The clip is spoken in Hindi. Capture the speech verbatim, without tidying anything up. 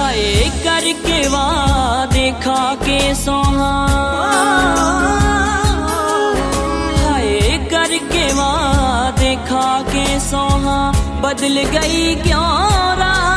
हाय करके वादे खा के सोहा, हाय करके वादे खा के सोहा, बदल गई क्यों